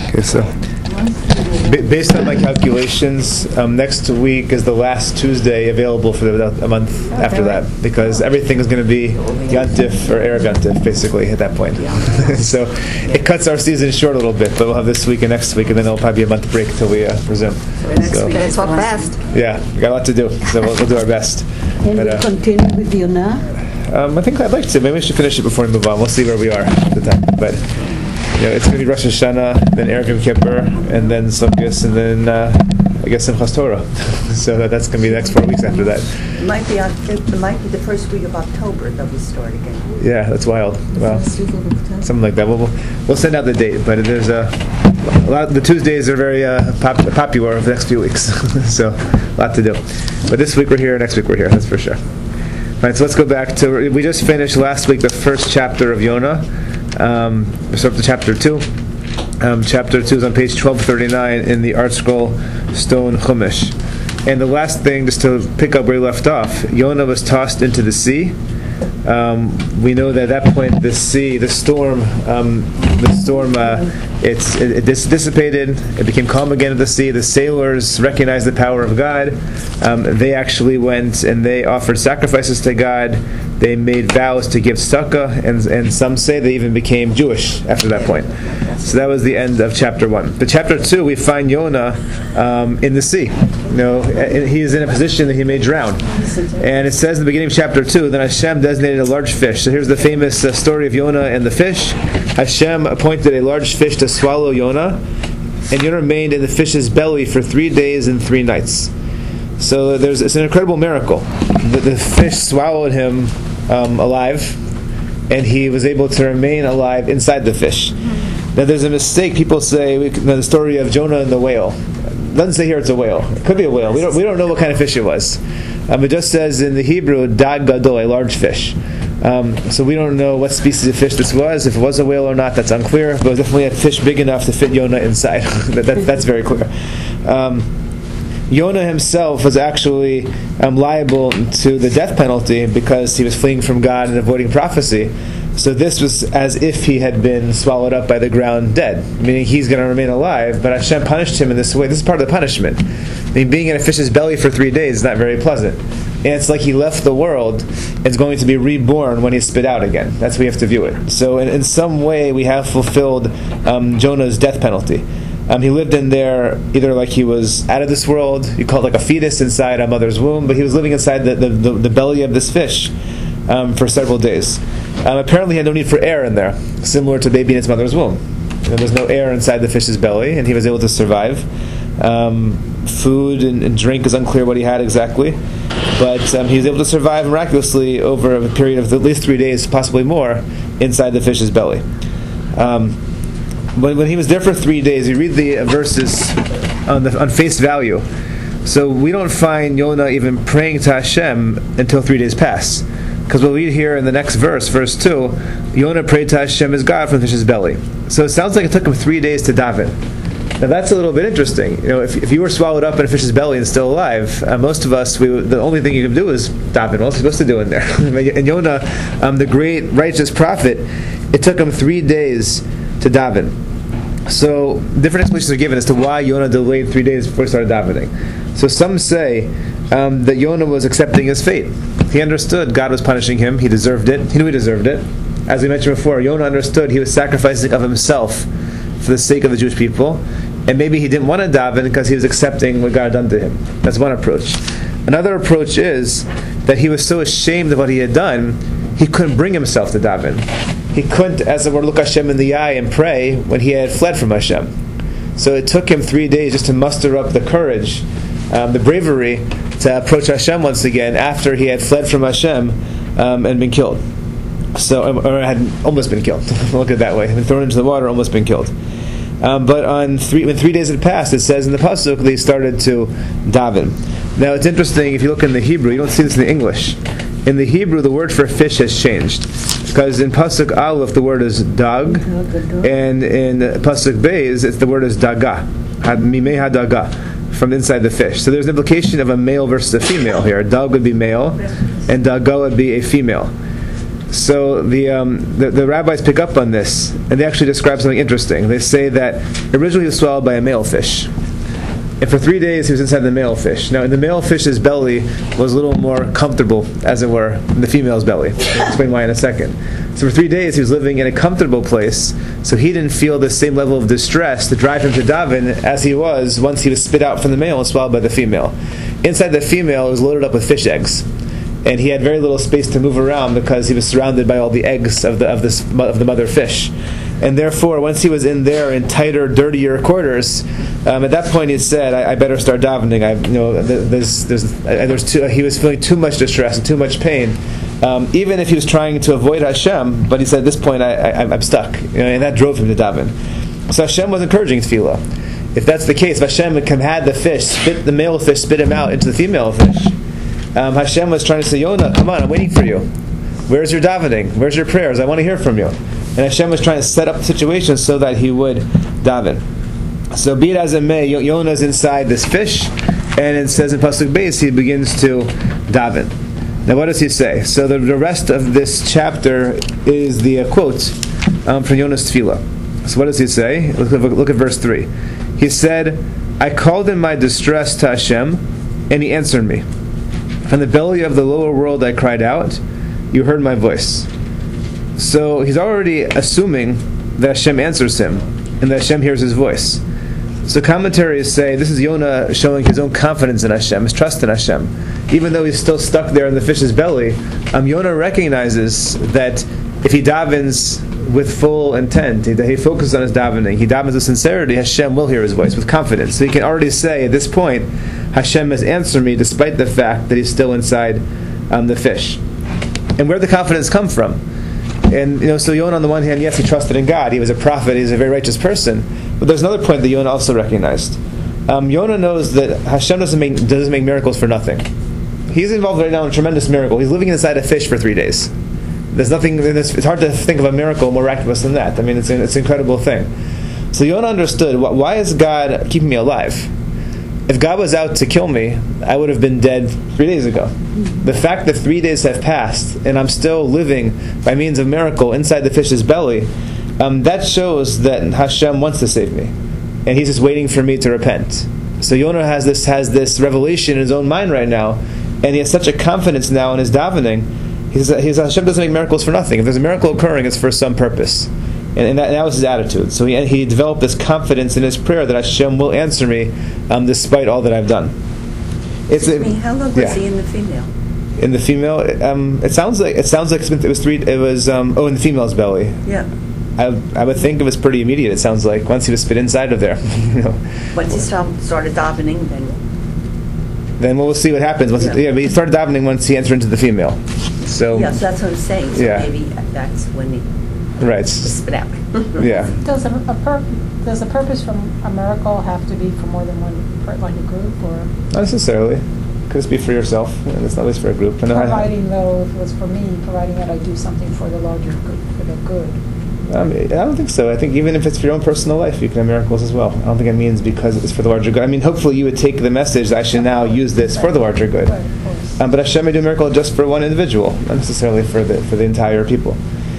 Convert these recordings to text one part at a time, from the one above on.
Okay, so based on my calculations, next week is the last Tuesday available for a month after that, because everything is going to be Yantif or Erev Yantif, basically, at that point. So it cuts our season short a little bit, but we'll have this week and next week, and then it'll probably be a month break till we resume. So it's all fast. Yeah, we got a lot to do, so we'll do our best. And we continue with Yonah? I think I'd like to. Maybe we should finish it before we move on. We'll see where we are at the time. But it's going to be Rosh Hashanah, then Erev Yom Kippur, and then Sukkot, and then I guess Simchas Torah. So that's going to be the next 4 weeks after that. It might be the first week of October that we start again. Yeah, that's wild. Well, something like that. We'll send out the date, but there's a lot. The Tuesdays are very popular over the next few weeks. So a lot to do. But this week we're here. Next week we're here. That's for sure. All right, so let's go back to, we just finished last week the first chapter of Yonah. So up to chapter 2. Chapter 2 is on page 1239 in the Art Scroll Stone Chumash. And the last thing, just to pick up where he left off, Yonah was tossed into the sea. We know that at that point the storm it dissipated. It became calm again at the sea. The sailors recognized the power of God. They actually went and they offered sacrifices to God. They made vows to give tzedakah, and some say they even became Jewish after that point. So that was the end of chapter 1. But chapter 2, we find Yonah in the sea. He is in a position that he may drown. And it says in the beginning of chapter 2, then Hashem designated a large fish. So here's the famous story of Yonah and the fish. Hashem appointed a large fish to swallow Yonah, and Yonah remained in the fish's belly for 3 days and 3 nights. So it's an incredible miracle. The fish swallowed him alive, and he was able to remain alive inside the fish. Now there's a mistake. People say the story of Jonah and the whale. It doesn't say here it's a whale. It could be a whale. We don't know what kind of fish it was. It just says in the Hebrew, dag gadol, a large fish. So we don't know what species of fish this was. If it was a whale or not, that's unclear. But it was definitely a fish big enough to fit Yonah inside. That's very clear. Yonah himself was actually liable to the death penalty because he was fleeing from God and avoiding prophecy. So this was as if he had been swallowed up by the ground dead, meaning he's going to remain alive, but Hashem punished him in this way. This is part of the punishment. I mean, being in a fish's belly for 3 days is not very pleasant. And it's like he left the world and is going to be reborn when he's spit out again. That's how we have to view it. So in some way, we have fulfilled Jonah's death penalty. He lived in there either like he was out of this world, you call it like a fetus inside a mother's womb, but he was living inside the belly of this fish for several days. Apparently he had no need for air in there, similar to a baby in its mother's womb. There was no air inside the fish's belly, and he was able to survive. Food and drink is unclear what he had exactly, but he was able to survive miraculously over a period of at least 3 days, possibly more, inside the fish's belly. When he was there for 3 days, you read the verses on face value. So we don't find Yonah even praying to Hashem until 3 days pass. Because we'll read here in the next verse, verse 2, Yonah prayed to Hashem his God from the fish's belly. So it sounds like it took him 3 days to daven. Now that's a little bit interesting. If you were swallowed up in a fish's belly and still alive, most of us, the only thing you can do is daven. What else are you supposed to do in there? And Yonah, the great righteous prophet, it took him 3 days to daven. So different explanations are given as to why Yonah delayed 3 days before he started davening. So some say that Yonah was accepting his fate. He understood God was punishing him. He deserved it. He knew he deserved it. As we mentioned before, Yonah understood he was sacrificing of himself for the sake of the Jewish people. And maybe he didn't want to daven because he was accepting what God had done to him. That's one approach. Another approach is that he was so ashamed of what he had done, he couldn't bring himself to daven. He couldn't, as it were, look Hashem in the eye and pray when he had fled from Hashem. So it took him 3 days just to muster up the courage, the bravery to approach Hashem once again after he had fled from Hashem and been killed. Or had almost been killed. Look at it that way. Been thrown into the water, almost been killed. But when 3 days had passed, it says in the pasuk they started to daven. Now it's interesting, if you look in the Hebrew, you don't see this in the English. In the Hebrew, the word for fish has changed. Because in pasuk aleph, the word is dag, and in pasuk beis, the word is daga, mimei hadaga, from inside the fish. So there's an implication of a male versus a female here. Dag would be male, and daga would be a female. So the rabbis pick up on this, and they actually describe something interesting. They say that originally he was swallowed by a male fish, and for 3 days he was inside the male fish. Now, in the male fish's belly was a little more comfortable, as it were, than the female's belly. I'll explain why in a second. So for 3 days he was living in a comfortable place, so he didn't feel the same level of distress to drive him to daven as he was once he was spit out from the male and swallowed by the female. Inside the female was loaded up with fish eggs, and he had very little space to move around because he was surrounded by all the eggs of the mother fish. And therefore, once he was in there in tighter, dirtier quarters, at that point he said, "I better start davening." He was feeling too much distress and too much pain, even if he was trying to avoid Hashem. But he said, "At this point, I'm stuck," and that drove him to daven. So Hashem was encouraging tefillah. If that's the case, if Hashem had the male fish spit him out into the female fish, Hashem was trying to say, "Yonah, come on, I'm waiting for you. Where's your davening? Where's your prayers? I want to hear from you." And Hashem was trying to set up the situation so that he would daven. So be it as it may, Yonah is inside this fish, and it says in Pasuk Beis he begins to daven. Now what does he say? So the rest of this chapter is the quote from Yonah's tefillah. So what does he say? Look at verse 3. He said, "I called in my distress to Hashem, and he answered me. From the belly of the lower world I cried out, you heard my voice." So he's already assuming that Hashem answers him, and that Hashem hears his voice. So commentaries say this is Yonah showing his own confidence in Hashem, his trust in Hashem. Even though he's still stuck there in the fish's belly, Yonah recognizes that if he davens with full intent, that he focuses on his davening, he davens with sincerity, Hashem will hear his voice with confidence. So he can already say at this point, Hashem has answered me despite the fact that he's still inside the fish. And where did the confidence come from? And so Yonah, on the one hand, yes, he trusted in God. He was a prophet. He was a very righteous person. But there's another point that Yonah also recognized. Yonah knows that Hashem doesn't make miracles for nothing. He's involved right now in a tremendous miracle. He's living inside a fish for 3 days. There's nothing. It's hard to think of a miracle more miraculous than that. I mean, it's an incredible thing. So Yonah understood, why is God keeping me alive? If God was out to kill me, I would have been dead 3 days ago. The fact that 3 days have passed and I'm still living by means of miracle inside the fish's belly, that shows that Hashem wants to save me, and He's just waiting for me to repent. So Yonah has this revelation in his own mind right now, and he has such a confidence now in his davening. He says Hashem doesn't make miracles for nothing. If there's a miracle occurring, it's for some purpose. And that was his attitude. So he developed this confidence in his prayer that Hashem will answer me despite all that I've done. How long was he in the female? In the female, it sounds like it was 3. It was in the female's belly. Yeah. I would think it was pretty immediate. It sounds like once he was spit inside of there. Once he started davening, then we'll see what happens. But he started davening once he entered into the female. So yes, that's what I'm saying. So maybe that's when he. Right. Spit out. Yeah. Does a purpose from a miracle have to be for more than one group, or not necessarily? Could just be for yourself, and it's not always for a group. Providing, though, if it was for me, providing that I do something for the larger group, for the good. I don't think so. I think even if it's for your own personal life, you can have miracles as well. I don't think it means because it's for the larger good. I mean, hopefully you would take the message that I should now use this for the larger good. Right, of course. But Hashem may do a miracle just for one individual, not necessarily for the entire people.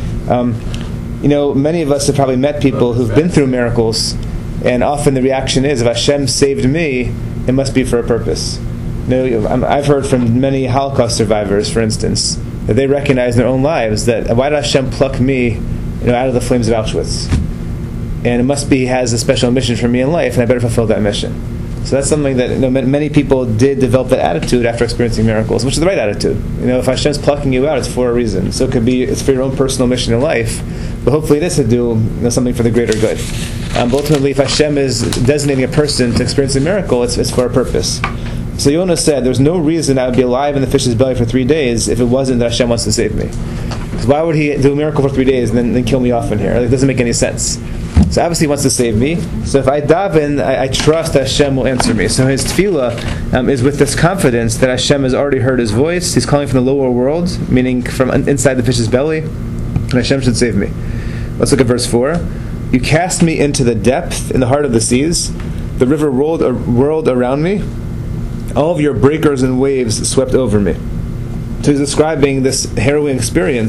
Many of us have probably met people who've been through miracles, and often the reaction is, if Hashem saved me, it must be for a purpose. I've heard from many Holocaust survivors, for instance, that they recognize in their own lives that why did Hashem pluck me out of the flames of Auschwitz? And it must be He has a special mission for me in life, and I better fulfill that mission. So that's something that many people did develop that attitude after experiencing miracles, which is the right attitude. If Hashem's plucking you out, it's for a reason. So it could be it's for your own personal mission in life, but hopefully this would do something for the greater good. But ultimately, if Hashem is designating a person to experience a miracle, it's for a purpose. So Yonah said, "There's no reason I would be alive in the fish's belly for 3 days if it wasn't that Hashem wants to save me. Because why would He do a miracle for 3 days and then kill me off in here? It doesn't make any sense." So obviously He wants to save me. So if I daven, I trust that Hashem will answer me. So his tefillah is with this confidence that Hashem has already heard his voice. He's calling from the lower world, meaning from inside the fish's belly, and Hashem should save me. Let's look at verse 4. "You cast me into the depth, in the heart of the seas. The river whirled around me. All of your breakers and waves swept over me." So he's describing this harrowing experience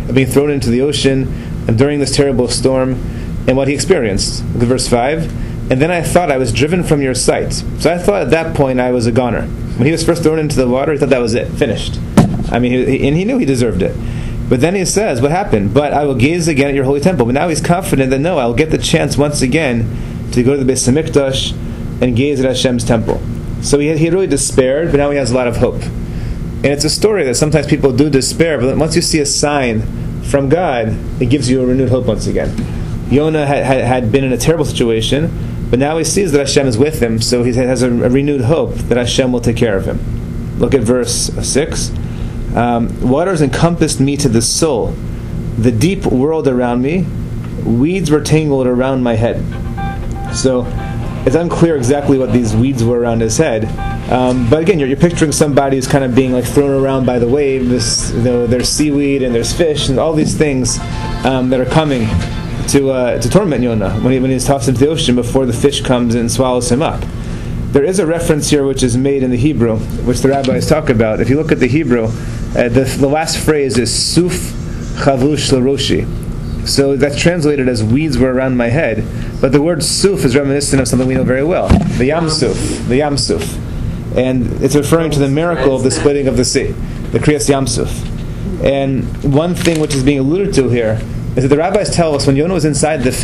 of being thrown into the ocean and during this terrible storm and what he experienced. Look at verse 5. And then I thought I was driven from your sight. So I thought at that point I was a goner. When he was first thrown into the water, he thought that was it, finished. I mean, and he knew he deserved it. But then he says, what happened? But I will gaze again at your holy temple. But now he's confident that no, I'll get the chance once again to go to the Beis Hamikdash and gaze at Hashem's temple. So he had really despaired, but now he has a lot of hope. And it's a story that sometimes people do despair, but once you see a sign from God, it gives you a renewed hope once again. Yonah had been in a terrible situation, but now he sees that Hashem is with him, so he has a renewed hope that Hashem will take care of him. Look at verse 6. Waters encompassed me to the soul. The deep whirled around me. Weeds were tangled around my head. So it's unclear exactly what these weeds were around his head. But again, you're picturing somebody who's kind of being like thrown around by the waves. There's seaweed and there's fish and all these things that are coming to torment Yonah when he's tossed into the ocean before the fish comes and swallows him up. There is a reference here which is made in the Hebrew, which the rabbis talk about. If you look at the Hebrew, the last phrase is Suf Chavush Laroshi. So that's translated as weeds were around my head. But the word Suf is reminiscent of something we know very well, the Yam Suf. And it's referring to the miracle of the splitting of the sea, the Kriyas Yam Suf. And one thing which is being alluded to here is that the rabbis tell us when Yonah was inside the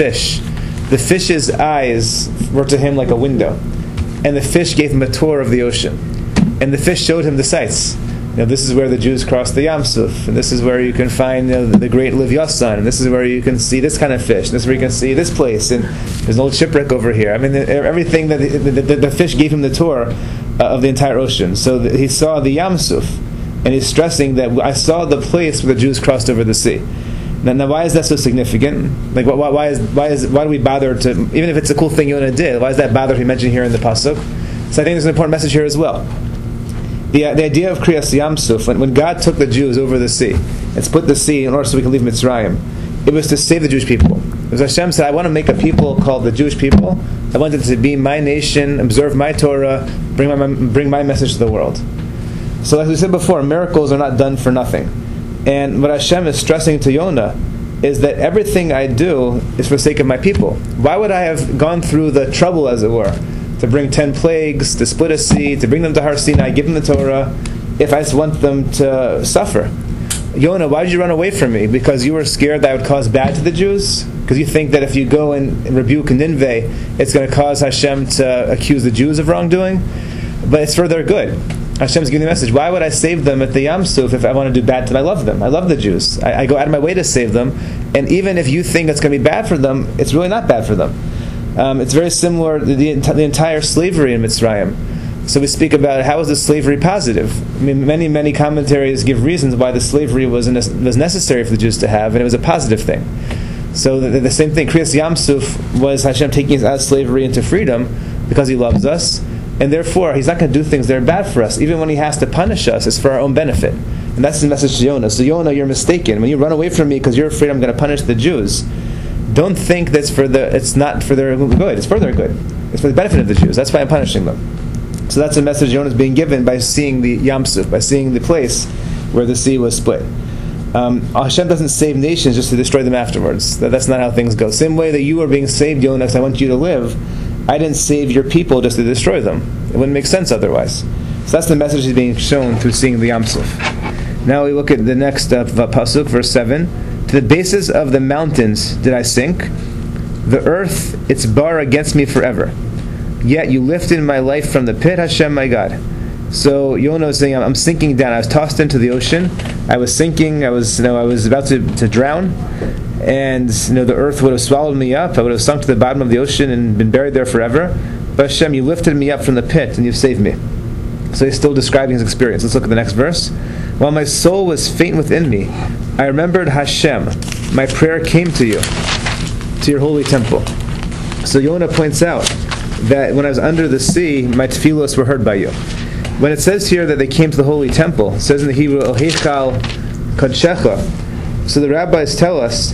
fish's eyes were to him like a window. And the fish gave him a tour of the ocean. And the fish showed him the sights. This is where the Jews crossed the Yam Suf, and this is where you can find the great Livyasan, and this is where you can see this kind of fish, and this is where you can see this place, and there's an old shipwreck over here. I mean, everything that the fish gave him the tour of the entire ocean. So he saw the Yam Suf, and he's stressing that I saw the place where the Jews crossed over the sea. Now why is that so significant? Like, why do we bother to, even if it's a cool thing Yonah did, why is that bother to be mentioned here in the pasuk? So I think there's an important message here as well. The idea of Kriyas Yam Suf, when God took the Jews over the sea and split the sea in order so we can leave Mitzrayim, it was to save the Jewish people. As Hashem said, I want to make a people called the Jewish people. I want it to be my nation, observe my Torah, bring my message to the world. So like we said before, miracles are not done for nothing. And what Hashem is stressing to Yonah is that everything I do is for the sake of my people. Why would I have gone through the trouble, as it were, to bring 10 plagues, to split a sea, to bring them to Har Sinai, give them the Torah, if I just want them to suffer? Yonah, why did you run away from me? Because you were scared that I would cause bad to the Jews? Because you think that if you go and rebuke Nineveh, it's going to cause Hashem to accuse the Jews of wrongdoing? But it's for their good. Hashem's giving the message. Why would I save them at the Yam Suf if I want to do bad to them? I love them. I love the Jews. I go out of my way to save them. And even if you think it's going to be bad for them, it's really not bad for them. It's very similar to the entire slavery in Mitzrayim. So we speak about how is the slavery positive? I mean, many commentaries give reasons why the slavery was necessary for the Jews to have, and it was a positive thing. So the same thing, Kriyas Yam Suf was Hashem taking us out of slavery into freedom because He loves us, and therefore He's not going to do things that are bad for us. Even when He has to punish us, it's for our own benefit. And that's the message to Yonah. So Yonah, you're mistaken. When you run away from me because you're afraid I'm going to punish the Jews, don't think that's it's not for their good. It's for their good. It's for the benefit of the Jews. That's why I'm punishing them. So that's a message Yonah is being given by seeing the Yam Suf, by seeing the place where the sea was split. Hashem doesn't save nations just to destroy them afterwards. That's not how things go. Same way that you are being saved, Yonah, because I want you to live. I didn't save your people just to destroy them. It wouldn't make sense otherwise. So that's the message is being shown through seeing the Yam Suf. Now we look at the next pasuk, verse 7. To the bases of the mountains did I sink. The earth, its bar against me forever. Yet you lifted my life from the pit, Hashem, my God. So Yonah is saying, I'm sinking down. I was tossed into the ocean. I was sinking. I was about to drown. And the earth would have swallowed me up. I would have sunk to the bottom of the ocean and been buried there forever. But Hashem, you lifted me up from the pit and you've saved me. So he's still describing his experience. Let's look at the next verse. While my soul was faint within me, I remembered Hashem. My prayer came to you, to your holy temple. So Yonah points out that when I was under the sea, my tefillos were heard by you. When it says here that they came to the holy temple, it says in the Hebrew, El Heichal Kodshecha. So the rabbis tell us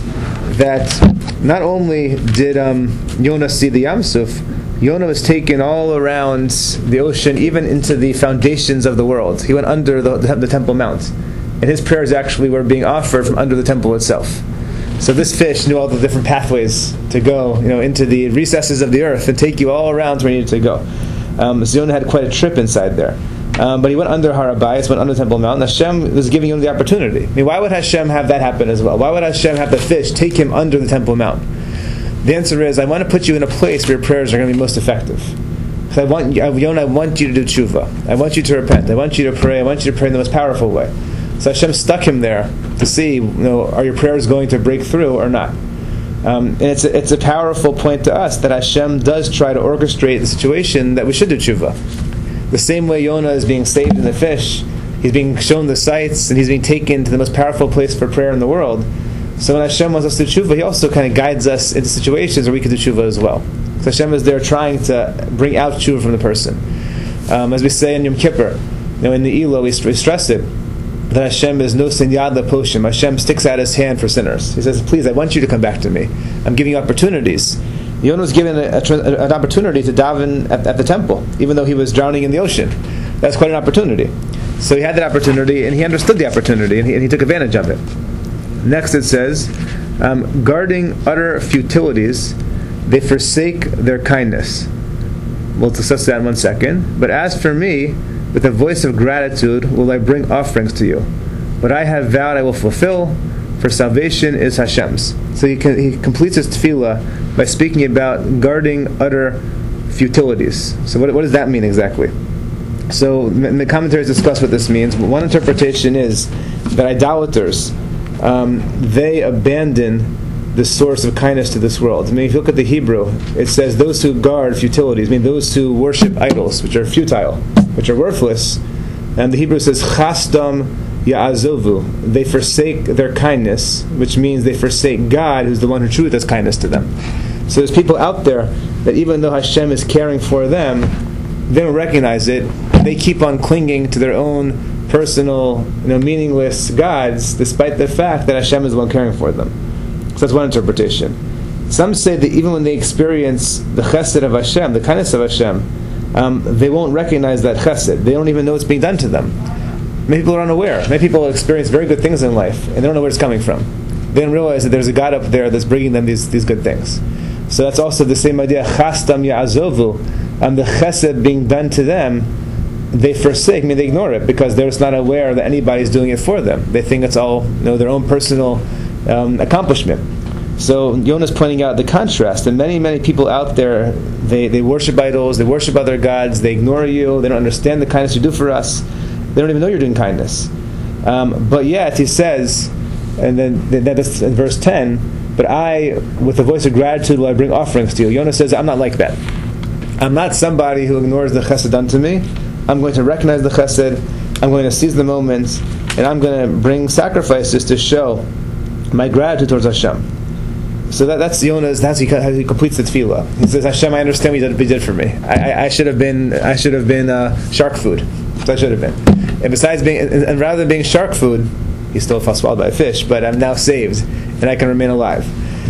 that not only did Yonah see the Yam Suf, Yonah was taken all around the ocean, even into the foundations of the world. He went under the Temple Mount. and his prayers actually were being offered from under the temple itself. So this fish knew all the different pathways to go, into the recesses of the earth and take you all around to where you needed to go. So Yonah had quite a trip inside there. But he went under Har Habayis, went under Temple Mount, and Hashem was giving him the opportunity. Why would Hashem have that happen as well? Why would Hashem have the fish take him under the Temple Mount? The answer is, I want to put you in a place where your prayers are going to be most effective. So Yonah, I want you to do tshuva. I want you to repent. I want you to pray. I want you to pray in the most powerful way. So Hashem stuck him there to see, are your prayers going to break through or not? And it's a powerful point to us that Hashem does try to orchestrate the situation that we should do tshuva. The same way Yonah is being saved in the fish, he's being shown the sights, and he's being taken to the most powerful place for prayer in the world. So when Hashem wants us to do tshuva, He also kind of guides us into situations where we can do tshuva as well. So Hashem is there trying to bring out tshuva from the person. As we say in Yom Kippur, in the Elo, we stress it, that Hashem is no yad leposhim. Hashem sticks out His hand for sinners. He says, please, I want you to come back to me. I'm giving you opportunities. Yonah was given an opportunity to daven at the temple, even though he was drowning in the ocean. That's quite an opportunity. So he had that opportunity, and he understood the opportunity, and he took advantage of it. Next it says, guarding utter futilities, they forsake their kindness. We'll discuss that in 1 second. But as for me, with a voice of gratitude will I bring offerings to you. What I have vowed I will fulfill, for salvation is Hashem's. So he completes his tefillah by speaking about guarding utter futilities. So what does that mean exactly? So the commentaries discuss what this means. One interpretation is that idolaters, they abandon the source of kindness to this world. If you look at the Hebrew, it says those who guard futilities, those who worship idols, which are futile, which are worthless. And the Hebrew says chasdam ya'azovu, they forsake their kindness, which means they forsake God, who's the one who truly does kindness to them. So there's people out there that even though Hashem is caring for them, they don't recognize it. They keep on clinging to their own personal, meaningless gods, despite the fact that Hashem is the one caring for them. So that's one interpretation. Some say that even when they experience the chesed of Hashem, the kindness of Hashem, they won't recognize that chesed. They don't even know it's being done to them. Many people are unaware. Many people experience very good things in life, and they don't know where it's coming from. They don't realize that there's a God up there that's bringing them these good things. So that's also the same idea, chastam ya'azovu, the chesed being done to them, they forsake, they ignore it, because they're just not aware that anybody's doing it for them. They think it's all their own personal accomplishment. So Yonah's pointing out the contrast, and many people out there, they worship idols, they worship other gods, they ignore you, they don't understand the kindness you do for us, they don't even know you're doing kindness. But yet, he says, and then that's in verse 10, but I, with a voice of gratitude, will I bring offerings to you. Yonah says, I'm not like that. I'm not somebody who ignores the chesed done to me. I'm going to recognize the chesed, I'm going to seize the moment, and I'm going to bring sacrifices to show my gratitude towards Hashem. So that's Yonah's. That's how he completes the tefillah. He says, "Hashem, I understand what you did for me. I should have been shark food. So I should have been. And besides and rather than being shark food, he's still swallowed by a fish. But I'm now saved, and I can remain alive.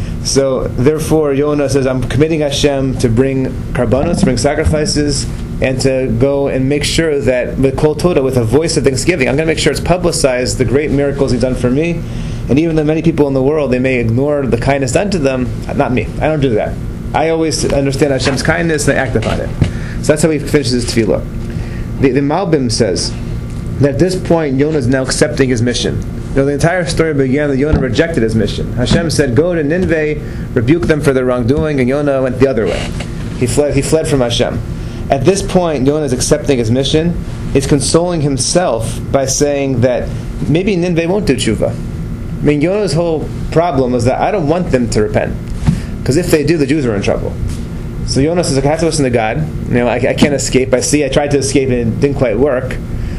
So therefore, Yonah says, I'm committing Hashem to bring karbanos, to bring sacrifices, and to go and make sure that with kol toda, with a voice of thanksgiving, I'm going to make sure it's publicized the great miracles He's done for me. And even though many people in the world, they may ignore the kindness done to them, not me. I don't do that. I always understand Hashem's kindness and I act upon it. So that's how he finishes his tefillah. The Malbim says that at this point, Yonah is now accepting his mission. The entire story began that Yonah rejected his mission. Hashem said, go to Nineveh, rebuke them for their wrongdoing, and Yonah went the other way. He fled from Hashem. At this point, Yonah is accepting his mission. He's consoling himself by saying that maybe Nineveh won't do tshuva. Yonah's whole problem was that I don't want them to repent, because if they do, the Jews are in trouble. So Yonah says, I have to listen to God. I can't escape. I tried to escape and it didn't quite work.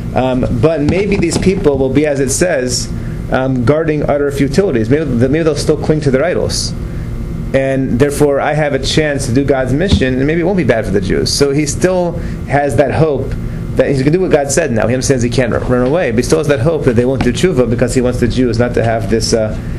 But maybe these people will be, as it says, guarding utter futilities. Maybe they'll still cling to their idols. And therefore, I have a chance to do God's mission, and maybe it won't be bad for the Jews. So he still has that hope that he's going to do what God said now. He understands he can't run away, but he still has that hope that they won't do tshuva because he wants the Jews not to have this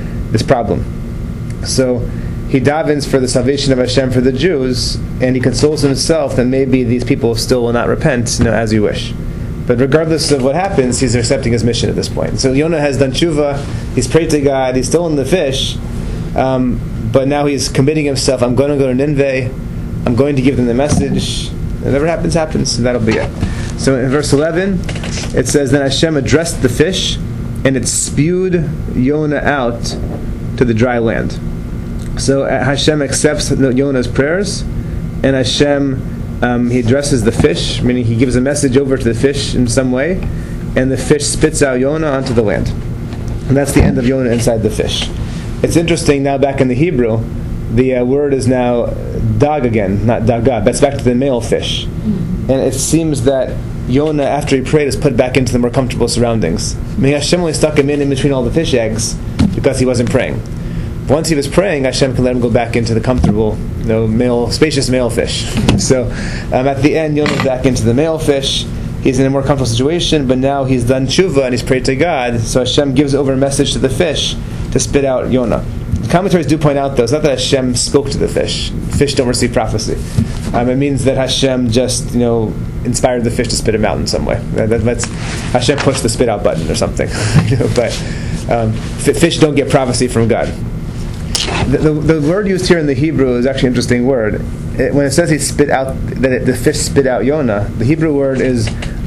problem. So he davens for the salvation of Hashem for the Jews, and he consoles himself that maybe these people still will not repent as you wish. But regardless of what happens, he's accepting his mission at this point. So Yonah has done tshuva, he's prayed to God, he's still in the fish, but now he's committing himself, I'm going to go to Nineveh, I'm going to give them the message. Whatever happens, happens, and that'll be it. So in verse 11, it says, Then Hashem addressed the fish, and it spewed Yonah out to the dry land. So Hashem accepts Yonah's prayers, and Hashem he addresses the fish, meaning he gives a message over to the fish in some way, and the fish spits out Yonah onto the land. And that's the end of Yonah inside the fish. It's interesting now, back in the Hebrew, the word is now dag again, not dagah. That's back to the male fish. And it seems that Yonah, after he prayed, is put back into the more comfortable surroundings. I mean, Hashem only stuck him in between all the fish eggs because he wasn't praying. Once he was praying, Hashem can let him go back into the comfortable, spacious male fish. So at the end, Yonah's back into the male fish. He's in a more comfortable situation, but now he's done tshuva and he's prayed to God. So Hashem gives over a message to the fish to spit out Yonah. The commentaries do point out, though, it's not that Hashem spoke to the fish. Fish don't receive prophecy. It means that Hashem just, inspired the fish to spit him out in some way. That's Hashem pushed the spit out button or something. But fish don't get prophecy from God. The word used here in the Hebrew is actually an interesting word. When it says he spit out, the fish spit out Yonah, the Hebrew word is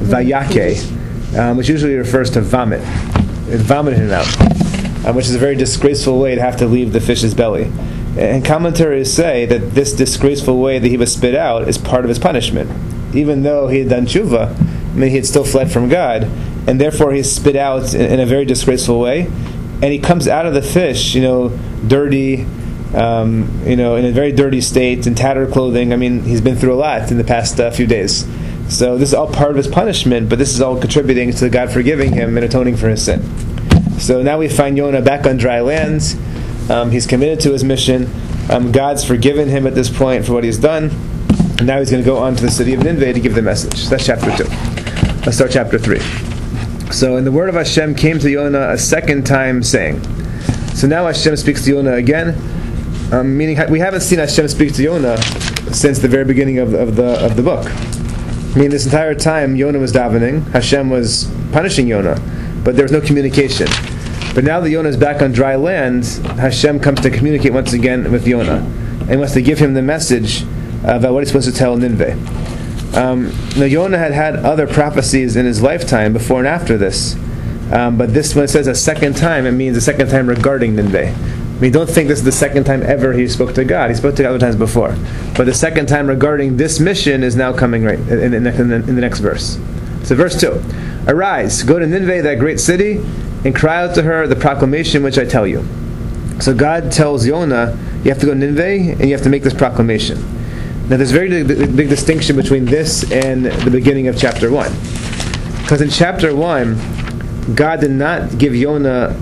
vayake, which usually refers to vomit. It vomited him out, which is a very disgraceful way to have to leave the fish's belly. And commentaries say that this disgraceful way that he was spit out is part of his punishment. Even though he had done tshuva, he had still fled from God, and therefore he's spit out in a very disgraceful way. And he comes out of the fish, dirty, in a very dirty state, in tattered clothing. He's been through a lot in the past few days. So this is all part of his punishment, but this is all contributing to God forgiving him and atoning for his sin. So now we find Yonah back on dry lands. He's committed to his mission. God's forgiven him at this point for what he's done. And now he's going to go on to the city of Nineveh to give the message. That's chapter 2. Let's start chapter 3. So, and the word of Hashem came to Yonah a second time, saying. So now Hashem speaks to Yonah again, meaning we haven't seen Hashem speak to Yonah since the very beginning of the book. This entire time Yonah was davening, Hashem was punishing Yonah, but there was no communication. But now that Yonah is back on dry land, Hashem comes to communicate once again with Yonah, and wants to give him the message about what he's supposed to tell Nineveh. Now Yonah had other prophecies in his lifetime before and after this, but this, when it says a second time, it means a second time regarding Nineveh. Don't think this is the second time ever he spoke to God. He spoke to God other times before, but the second time regarding this mission is now coming right in the next verse. So verse 2, Arise, go to Nineveh, that great city, and cry out to her the proclamation which I tell you. So God tells Yonah, you have to go to Nineveh and you have to make this proclamation. Now there's a very big distinction between this and the beginning of chapter 1. Because in chapter 1, God did not give Yonah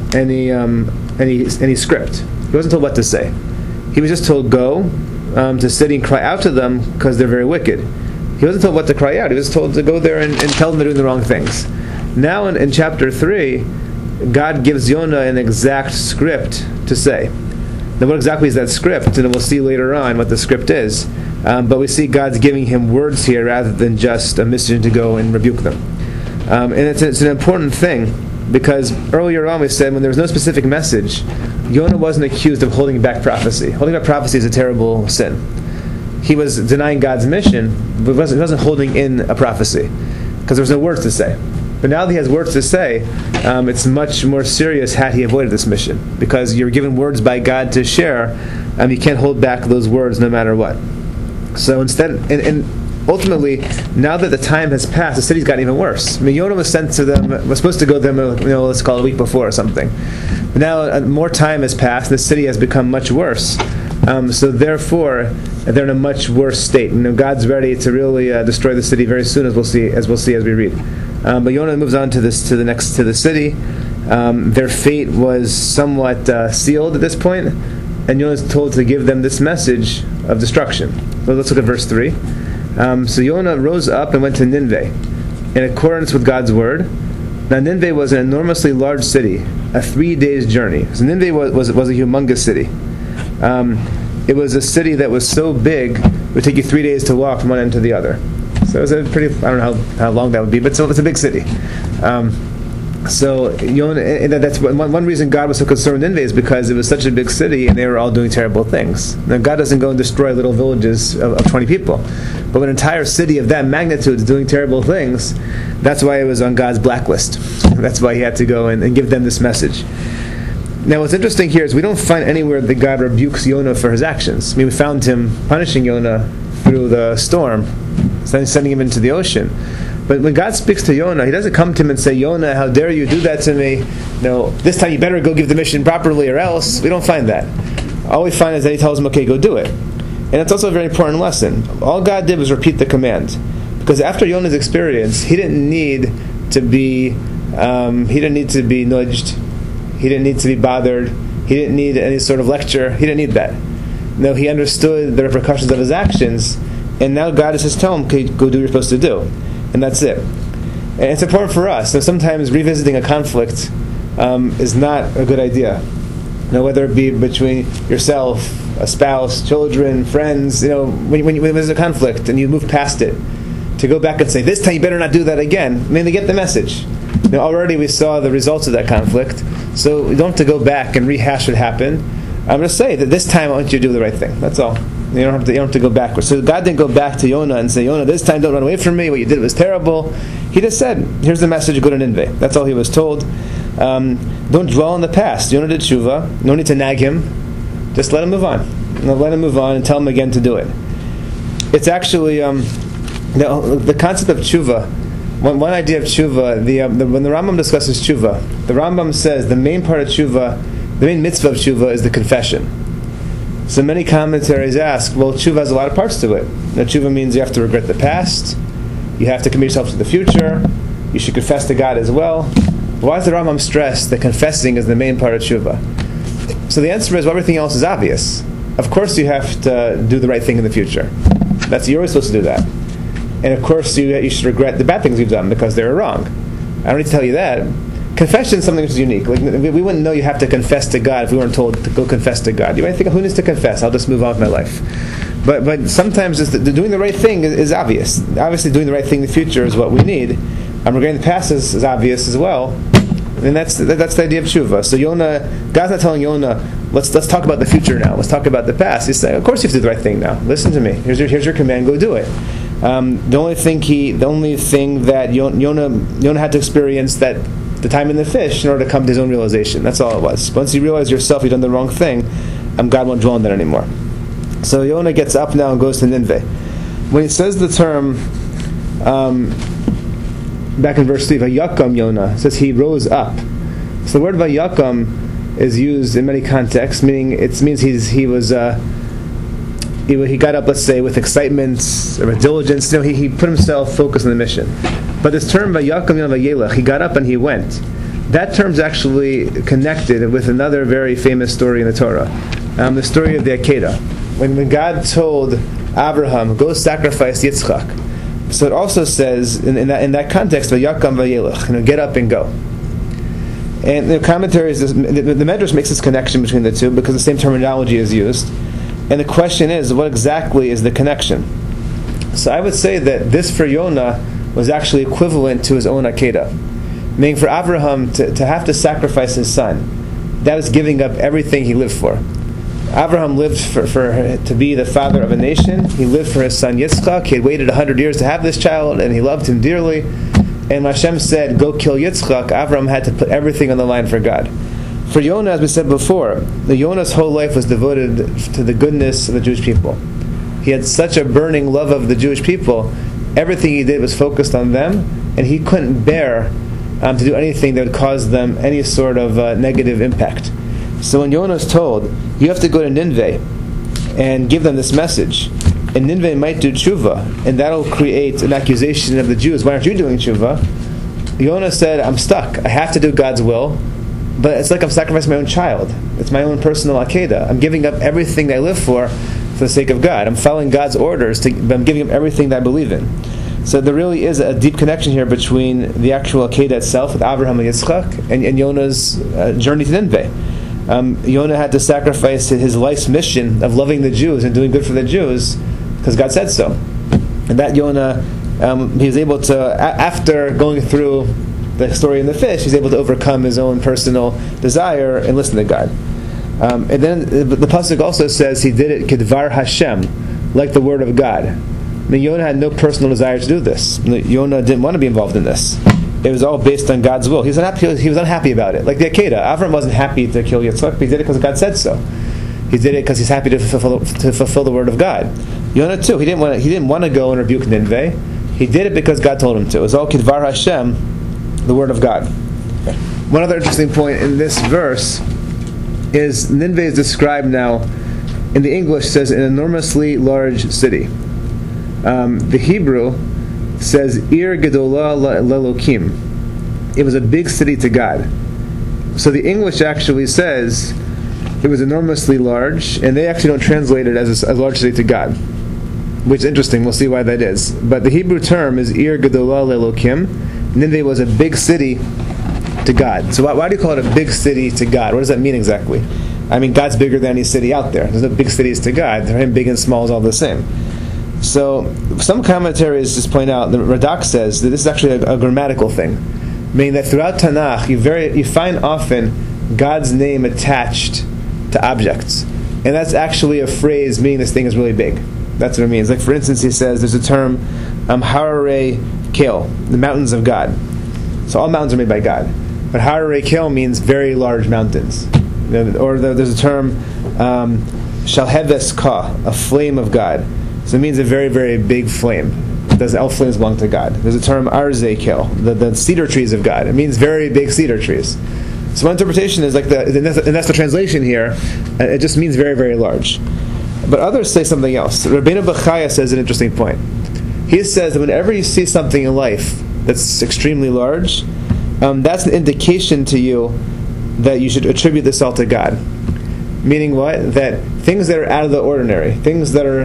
any script. He wasn't told what to say. He was just told, go to city and cry out to them because they're very wicked. He wasn't told what to cry out. He was told to go there and tell them they're doing the wrong things. Now in chapter 3, God gives Yonah an exact script to say. Now what exactly is that script? And we'll see later on what the script is. But we see God's giving him words here rather than just a mission to go and rebuke them. And it's an important thing, because earlier on we said when there was no specific message, Yonah wasn't accused of holding back prophecy. Holding back prophecy is a terrible sin. He was denying God's mission, but he wasn't holding in a prophecy, because there was no words to say. But now that he has words to say, it's much more serious had he avoided this mission, because you're given words by God to share, you can't hold back those words no matter what. So instead, and ultimately, now that the time has passed, the city's gotten even worse. Yonah was sent to them, was supposed to go to them, let's call it a week before or something. But now more time has passed, the city has become much worse. So therefore, they're in a much worse state. God's ready to really destroy the city very soon, as we'll see as we read. But Yonah moves on to the city. Their fate was somewhat sealed at this point, and Yonah is told to give them this message of destruction. So let's look at verse 3. So Yonah rose up and went to Nineveh, in accordance with God's word. Now Nineveh was an enormously large city, a 3 days journey. So Nineveh was a humongous city. It was a city that was so big, it would take you 3 days to walk from one end to the other. So it was a pretty, I don't know how long that would be, but so it's a big city. So Yonah, and that's one reason God was so concerned with Nineveh, is because it was such a big city and they were all doing terrible things. Now God doesn't go and destroy little villages of 20 people, but when an entire city of that magnitude is doing terrible things, that's why it was on God's blacklist. That's why He had to go and give them this message. Now what's interesting here is we don't find anywhere that God rebukes Yonah for his actions. I mean, we found Him punishing Yonah through the storm, sending him into the ocean. But when God speaks to Yonah, He doesn't come to him and say, Yonah, how dare you do that to me? No, this time you better go give the mission properly or else. We don't find that. All we find is that He tells him, okay, go do it. And it's also a very important lesson. All God did was repeat the command. Because after Yonah's experience, he didn't need to be nudged. He didn't need to be bothered. He didn't need any sort of lecture. He didn't need that. No, he understood the repercussions of his actions, and now God is just telling him, okay, go do what you're supposed to do. And that's it. And it's important for us. So sometimes revisiting a conflict is not a good idea. Whether it be between yourself, a spouse, children, friends, when there's a conflict and you move past it, to go back and say, this time you better not do that again, I mean, they get the message. Already we saw the results of that conflict, so we don't have to go back and rehash what happened. I'm going to say that this time I want you to do the right thing. That's all. You don't have to go backwards. So God didn't go back to Yonah and say, Yonah, this time don't run away from me. What you did was terrible. He just said, here's the message, go to Nineveh. That's all he was told. Don't dwell in the past. Yonah did tshuva. No need to nag him. Just let him move on. Let him move on and tell him again to do it. It's actually the concept of tshuva. One idea of tshuva, when the Rambam discusses tshuva, the Rambam says the main part of tshuva, the main mitzvah of tshuva is the confession. So many commentaries ask, well, tshuva has a lot of parts to it. Now, tshuva means you have to regret the past, you have to commit yourself to the future, you should confess to God as well. Why does the Rambam stress that confessing is the main part of tshuva? So the answer is, well, everything else is obvious. Of course you have to do the right thing in the future. You're always supposed to do that. And of course you should regret the bad things you've done because they were wrong. I don't need to tell you that. Confession is something which is unique. Like, we wouldn't know you have to confess to God if we weren't told to go confess to God. You might think, who needs to confess? I'll just move on with my life. But sometimes doing the right thing is obvious. Obviously, doing the right thing in the future is what we need. Regretting the past is obvious as well. And that's the idea of tshuva. So God's not telling Yonah, let's talk about the future now. Let's talk about the past. He's saying, of course you have to do the right thing now. Listen to me. Here's your command. Go do it. The only thing that Yonah had to experience that the time in the fish in order to come to his own realization. That's all it was. Once you realize yourself, you've done the wrong thing, God won't dwell on that anymore. So Yonah gets up now and goes to Nineveh. When he says the term, back in verse 3, Vayakam Yonah, it says he rose up. So the word Vayakam is used in many contexts, meaning it means he got up, let's say, with excitement or with diligence. He put himself focused on the mission. But this term, Vayakam Yonah Vayelech, he got up and he went. That term's actually connected with another very famous story in the Torah, the story of the Akedah. When God told Abraham, go sacrifice Yitzchak. So it also says, in that context, Vayakam Vayelech, get up and go. And the commentaries, the Medrash makes this connection between the two because the same terminology is used. And the question is, what exactly is the connection? So I would say that this for Yonah was actually equivalent to his own Akedah. Meaning for Abraham to have to sacrifice his son, that is giving up everything he lived for. Abraham lived to be the father of a nation. He lived for his son Yitzchak. He had waited 100 years to have this child, and he loved him dearly. And Hashem said, go kill Yitzchak. Abraham had to put everything on the line for God. For Yonah, as we said before, Yonah's whole life was devoted to the goodness of the Jewish people. He had such a burning love of the Jewish people. Everything he did was focused on them, and he couldn't bear to do anything that would cause them any sort of negative impact. So when Yonah's told, you have to go to Nineveh and give them this message, and Nineveh might do tshuva, and that'll create an accusation of the Jews. Why aren't you doing tshuva? Yonah said, I'm stuck. I have to do God's will, but it's like I'm sacrificing my own child. It's my own personal Akedah. I'm giving up everything I live for the sake of God. I'm following God's orders, but I'm giving up everything that I believe in. So there really is a deep connection here between the actual Akedah itself with Abraham and Yitzchak and Yonah's journey to Nineveh. Yonah had to sacrifice his life's mission of loving the Jews and doing good for the Jews because God said so. And that Yonah he was able to, after going through the story in the fish, he's able to overcome his own personal desire and listen to God. And then the pasuk also says he did it kedvar Hashem, like the word of God. I mean, Yonah had no personal desire to do this. Yonah didn't want to be involved in this. It was all based on God's will. He was unhappy about it. Like the Akedah, Avram wasn't happy to kill Yitzchak, but he did it because God said so. He did it because he's happy to fulfill the word of God. Yonah too. He didn't want to go and rebuke Nineveh. He did it because God told him to. It was all kedvar Hashem, the word of God. One other interesting point in this verse is Nineveh is described now in the English says an enormously large city. The Hebrew says Ir Gedolah Lelokim. It was a big city to God. So the English actually says it was enormously large, and they actually don't translate it as a large city to God, which is interesting. We'll see why that is. But the Hebrew term is Ir Gedolah Lelokim. Nineveh was a big city to God. So why do you call it a big city to God? What does that mean exactly? I mean, God's bigger than any city out there. There's no big cities to God. For him, big and small is all the same. So some commentaries just point out, the Radak says that this is actually a grammatical thing, meaning that throughout Tanakh you find often God's name attached to objects, and that's actually a phrase meaning this thing is really big. That's what it means. Like for instance, he says there's a term Hararei Kale, the mountains of God. So all mountains are made by God, but Hararei Kale means very large mountains. Or there's a term Shalheves Ka, a flame of God. So it means a very, very big flame. All flames belong to God. There's a term Arzei Kale, the cedar trees of God. It means very big cedar trees. So one interpretation is like and that's the translation here. It just means very, very large. But others say something else. Rabbeinu Bechaya says an interesting point. He says that whenever you see something in life that's extremely large, that's an indication to you that you should attribute this all to God. Meaning what? That things that are out of the ordinary, things that are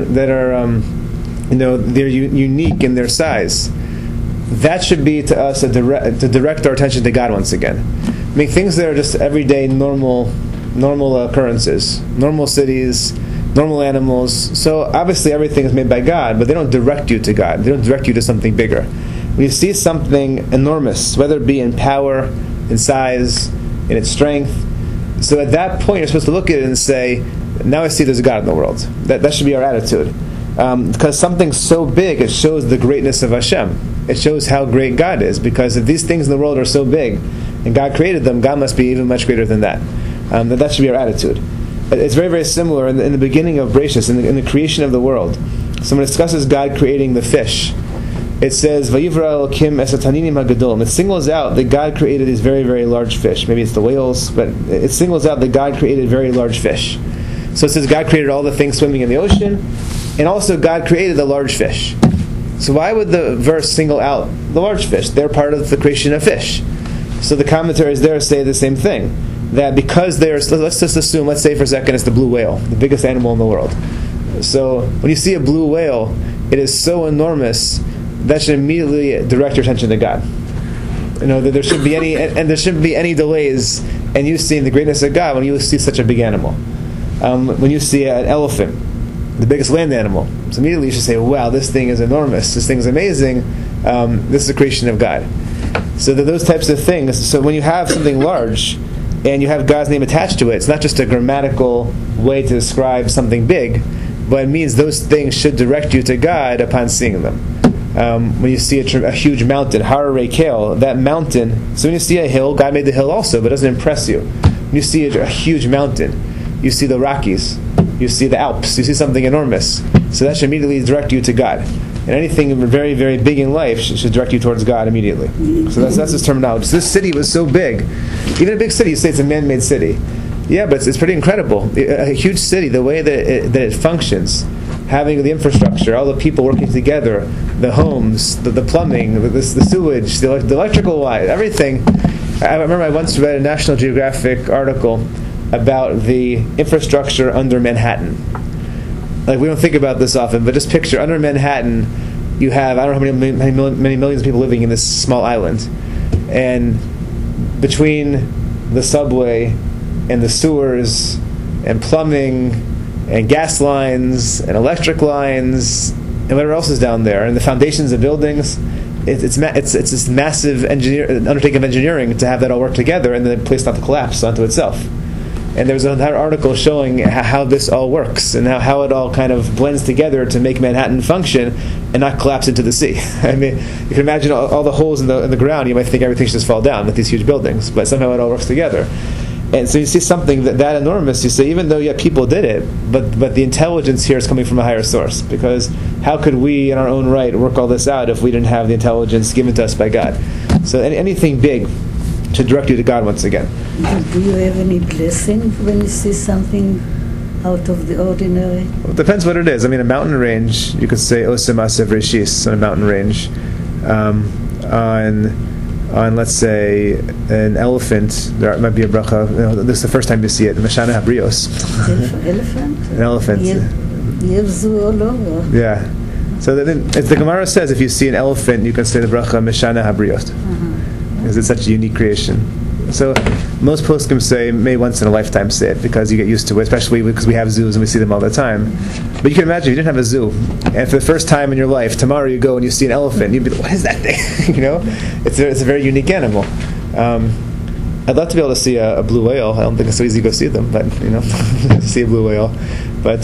they're unique in their size, that should be to us to direct our attention to God once again. I mean, things that are just everyday normal occurrences, normal cities, normal animals. So obviously everything is made by God, but they don't direct you to God. They don't direct you to something bigger. When you see something enormous, whether it be in power, in size, in its strength, so at that point you're supposed to look at it and say, now I see there's a God in the world. That should be our attitude. Because something so big, it shows the greatness of Hashem. It shows how great God is. Because if these things in the world are so big, and God created them, God must be even much greater than that. That should be our attitude. It's very, very similar in the beginning of Bereshis, in the creation of the world. So when it discusses God creating the fish, it says, Vayivra Elokim es hataninim hagadolim. It singles out that God created these very, very large fish. Maybe it's the whales, but it singles out that God created very large fish. So it says God created all the things swimming in the ocean, and also God created the large fish. So why would the verse single out the large fish? They're part of the creation of fish. So the commentaries there say the same thing, that because let's just assume, let's say for a second it's the blue whale, the biggest animal in the world. So when you see a blue whale, it is so enormous that should immediately direct your attention to God. That there shouldn't be any, and there shouldn't be any delays in you seeing the greatness of God when you see such a big animal. When you see an elephant, the biggest land animal, so immediately you should say, wow, this thing is enormous, this thing is amazing, this is the creation of God. So those types of things, so when you have something large, and you have God's name attached to it, it's not just a grammatical way to describe something big, but it means those things should direct you to God upon seeing them. When you see a huge mountain, Hararei Kale, that mountain, so when you see a hill, God made the hill also, but it doesn't impress you. When you see a huge mountain, you see the Rockies, you see the Alps, you see something enormous. So that should immediately direct you to God. And anything very, very big in life should direct you towards God immediately. So that's his terminology. So this city was so big. Even a big city, you say it's a man-made city. Yeah, but it's pretty incredible. A huge city, the way that it functions, having the infrastructure, all the people working together, the homes, the plumbing, the sewage, the electrical wire, everything. I remember I once read a National Geographic article about the infrastructure under Manhattan. Like, we don't think about this often, but just picture, under Manhattan, you have, I don't know how many millions of people living in this small island. And between the subway and the sewers and plumbing and gas lines and electric lines and whatever else is down there, and the foundations of buildings. It's this massive undertaking of engineering to have that all work together and then the place not to collapse onto itself. And there's an entire article showing how this all works and how it all kind of blends together to make Manhattan function and not collapse into the sea. I mean, you can imagine all the holes in the ground. You might think everything should just fall down with these huge buildings, but somehow it all works together. And so you see something that enormous, you say, even though people did it, but the intelligence here is coming from a higher source, because how could we in our own right work all this out if we didn't have the intelligence given to us by God? So anything big should direct you to God once again. Do you have any blessing when you see something out of the ordinary? Well, it depends what it is. I mean, a mountain range, you could say Osem Asev Reshis on a mountain range. On let's say an elephant, there might be a bracha. This is the first time you see it. Meshana Habrios. Elephant? An elephant. Yevzu all over. Yeah. So then, as the Gemara says, if you see an elephant, you can say the bracha Meshana Habrios, because it's such a unique creation. So most poskim say may once in a lifetime say it, because you get used to it, especially because we have zoos and we see them all the time. But you can imagine if you didn't have a zoo, and for the first time in your life, tomorrow you go and you see an elephant, you'd be like, what is that thing? It's a very unique animal. I'd love to be able to see a blue whale. I don't think it's so easy to go see them, but see a blue whale. But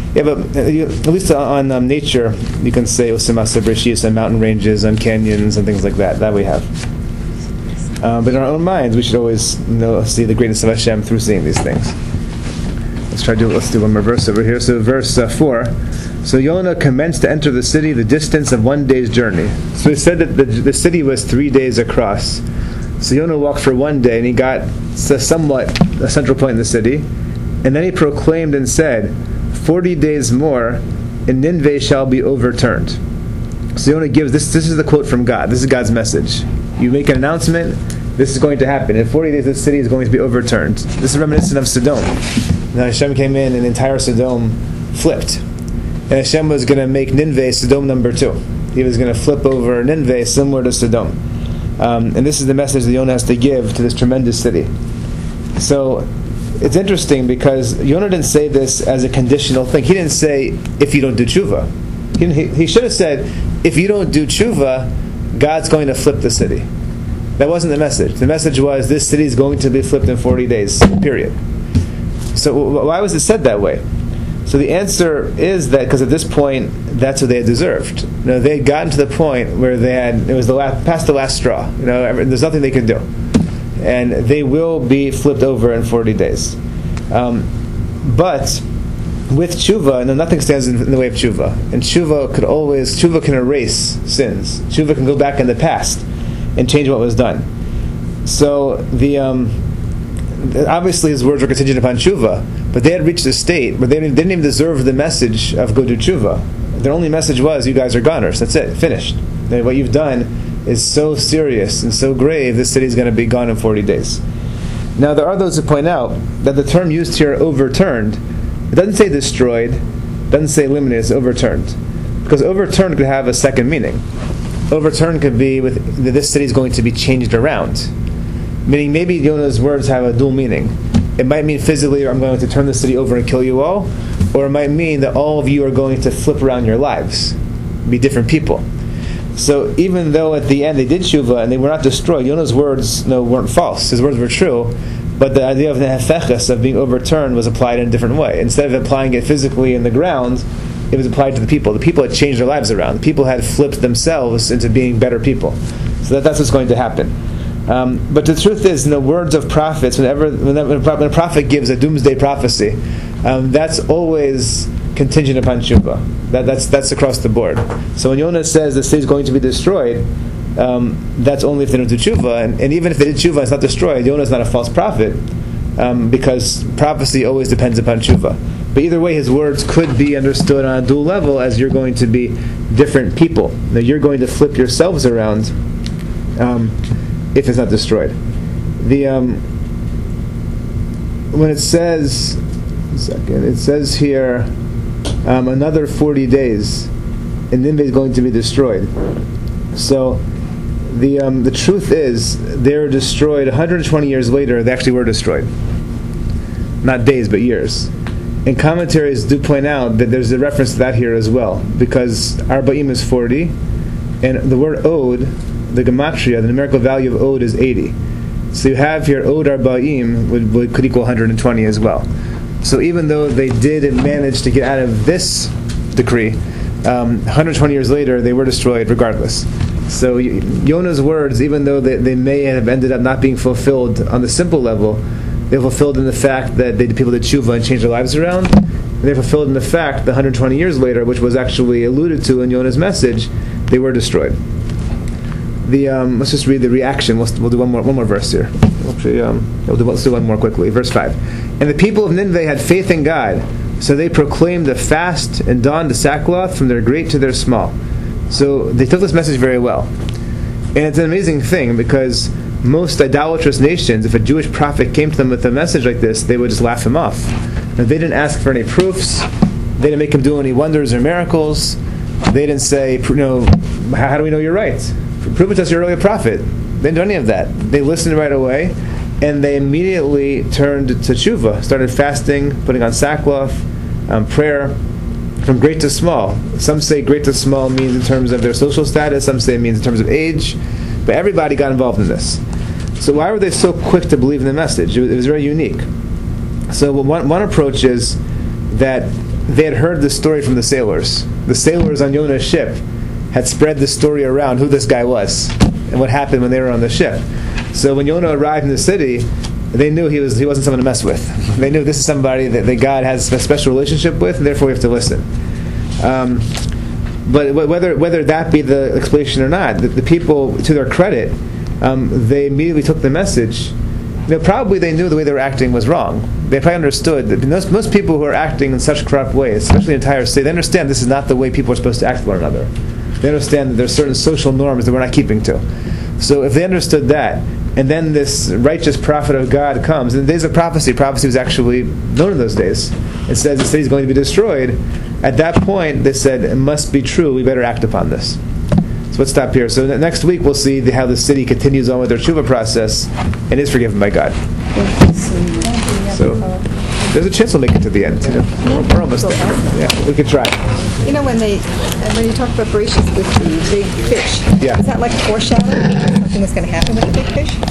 at least on nature, you can say Osimasa Breshis on mountain ranges, on canyons, and things like that. That we have. But in our own minds, we should always see the greatness of Hashem through seeing these things. Let's do one more verse over here. So verse 4. So Yonah commenced to enter the city the distance of 1 day's journey. So he said that the city was 3 days across. So Yonah walked for 1 day, and he got somewhat a central point in the city. And then he proclaimed and said, 40 days more, and Nineveh shall be overturned. So Yonah gives, this is the quote from God. This is God's message. You make an announcement, this is going to happen. In 40 days, this city is going to be overturned. This is reminiscent of Sodom. Now Hashem came in, and the entire Sodom flipped. And Hashem was going to make Nineveh Sodom number 2. He was going to flip over Nineveh similar to Sodom. And this is the message that Yonah has to give to this tremendous city. So it's interesting because Yonah didn't say this as a conditional thing. He didn't say, if you don't do tshuva. He should have said, if you don't do tshuva, God's going to flip the city. That wasn't the message. The message was, this city is going to be flipped in 40 days, period. So why was it said that way? So the answer is that because at this point, that's what they had deserved. They had gotten to the point where it was past the last straw. There's nothing they can do. And they will be flipped over in 40 days. But with tshuva, nothing stands in the way of tshuva. And tshuva can erase sins. Tshuva can go back in the past and change what was done. So obviously his words were contingent upon tshuva, but they had reached a state where they didn't even deserve the message of go do tshuva. Their only message was, you guys are goners. That's it, finished. What you've done is so serious and so grave, this city is going to be gone in 40 days. Now there are those who point out that the term used here, overturned, it doesn't say destroyed, it doesn't say eliminated, it's overturned. Because overturned could have a second meaning. Overturned could be this city is going to be changed around. Meaning maybe Yonah's words have a dual meaning. It might mean physically, I'm going to turn the city over and kill you all, or it might mean that all of you are going to flip around your lives, be different people. So even though at the end they did tshuva and they were not destroyed, Yonah's words weren't false. His words were true, but the idea of the hefechus, of being overturned, was applied in a different way. Instead of applying it physically in the ground, it was applied to the people. The people had changed their lives around. The people had flipped themselves into being better people. So that's what's going to happen. But the truth is, words of prophets, when a prophet gives a doomsday prophecy, that's always contingent upon tshuva. That's across the board. So when Yonah says the city is going to be destroyed, that's only if they don't do tshuva. And even if they did tshuva and it's not destroyed, Yonah is not a false prophet, because prophecy always depends upon tshuva. But either way, his words could be understood on a dual level as you're going to be different people. Now you're going to flip yourselves around if it's not destroyed. When it says, it says here, another 40 days, and Nineveh is going to be destroyed. So the truth is, they're destroyed 120 years later. They actually were destroyed, not days but years. And commentaries do point out that there's a reference to that here as well, because Arba'im is 40, and the word Od, the gematria, the numerical value of Od is 80. So you have here Od Arba'im could equal 120 as well. So even though they did manage to get out of this decree, 120 years later they were destroyed regardless. So Yonah's words, even though they may have ended up not being fulfilled on the simple level, they're fulfilled in the fact that they did people did tshuva and changed their lives around. And they're fulfilled in the fact that 120 years later, which was actually alluded to in Yonah's message, they were destroyed. Let's just read the reaction. We'll do one more verse here. Let's do one more quickly. Verse 5. And the people of Nineveh had faith in God, so they proclaimed a fast and donned the sackcloth from their great to their small. So they took this message very well. And it's an amazing thing because most idolatrous nations, if a Jewish prophet came to them with a message like this, they would just laugh him off. Now, they didn't ask for any proofs. They didn't make him do any wonders or miracles. They didn't say, how do we know you're right? Prove it to us you're really a prophet. They didn't do any of that. They listened right away, and they immediately turned to tshuva, started fasting, putting on sackcloth, prayer, from great to small. Some say great to small means in terms of their social status. Some say it means in terms of age. But everybody got involved in this. So why were they so quick to believe in the message? It was very unique. So one approach is that they had heard the story from the sailors. The sailors on Yonah's ship had spread the story around who this guy was and what happened when they were on the ship. So when Yonah arrived in the city, they knew he wasn't someone to mess with. They knew this is somebody that God has a special relationship with, and therefore we have to listen. But whether that be the explanation or not, the people, to their credit, they immediately took the message. Probably they knew the way they were acting was wrong. They probably understood that most people who are acting in such corrupt ways, especially in the entire state, they understand this is not the way people are supposed to act with one another. They understand that there's certain social norms that we're not keeping to. So if they understood that, and then this righteous prophet of God comes, in the days of prophecy was actually known in those days. It says the city is going to be destroyed. At that point, they said, it must be true, we better act upon this. So let's stop here. So next week we'll see how the city continues on with their tshuva process and is forgiven by God. So there's a chance we'll make it to the end. We're almost there. Yeah, we can try. When you talk about Bereshit with the big fish, Yeah. is that like a foreshadowing of something that's going to happen with the big fish?